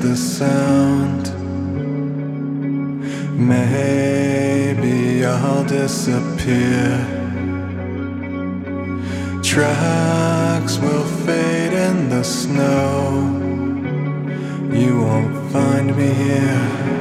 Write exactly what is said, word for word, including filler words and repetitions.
the sound. Maybe I'll disappear. Tracks will fade in the snow. You won't find me here.